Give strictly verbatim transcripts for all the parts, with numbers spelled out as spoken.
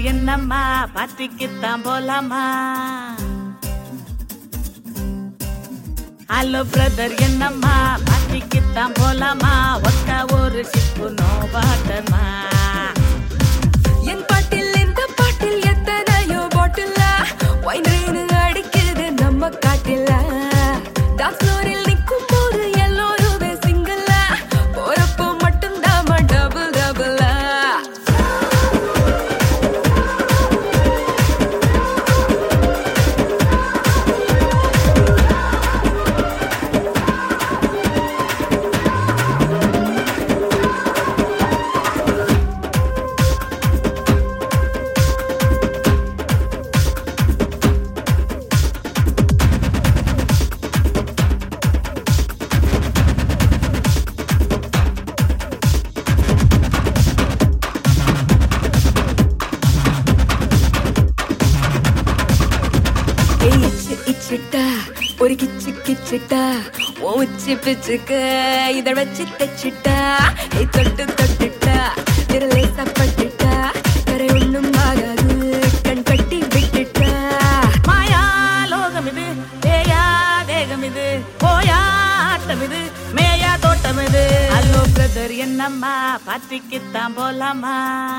என்னம்மா பார்ட்டிக்குத்தான் போலாமா? Hello brother என்னம்மா பார்ட்டிக்குத்தான் போலாமா? ஒத்த ஒரு சிப்பு நோ வாட்டர்மா. என் பாட்டில் இந்த பாட்டில் எத்தனையோ பாட்டில் ஒயின் ரெயின் அடிக்குது நம்ம காட்டில். டான்ஸ் ஃப்ளோரில் நிற்கும் போது எல்லோருமே சிங்கிள், போறப்போ மட்டும்தான் டபுள் டபுள். ஒரு கிச்சு கிச்சிட்டா ஓச்சு பிச்சுக்க இத வச்சு தச்சிட்டா. தொட்டு தொட்டுட்டா விரலை சப்பட்டுட்டா கரை ஒண்ணும் ஆகாது கண் கட்டி விட்டுட்டா. மாயா லோகம் இது தேயா தேகம் இது போயா ஆட்டம் இது மேயா தோட்டம் இது. ஹலோ பிரதர் என்னம்மா பார்ட்டிக்குத்தான் போலாமா?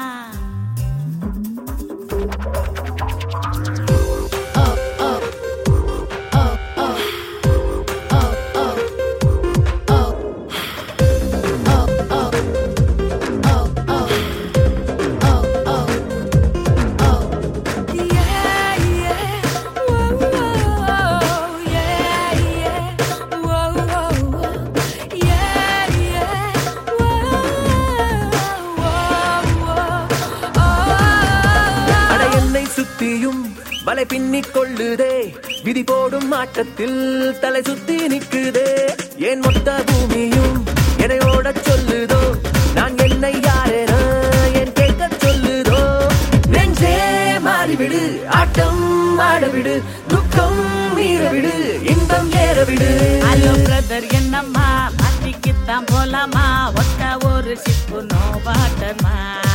சுத்தியும் வலை பின்னிக் கொள்ளுதே, விதி போடும் ஆட்டத்தில் தலை சுத்தி நிற்குதே. ஏன் மொத்த பூமியும் என்னையோட சொல்லுதோ, நான் என்னை யாரென என் கேட்க சொல்லுதோ. நெஞ்சே மாறிவிடு ஆட்டம் ஆடவிடு, துக்கம் மீறவிடு இன்பம் ஏறவிடு. ஹலோ பிரதர் என்னம்மா பார்ட்டிக்குத்தான் போலாமா? ஒத்த ஒரு சிப்பு நோ வாட்டர்மா.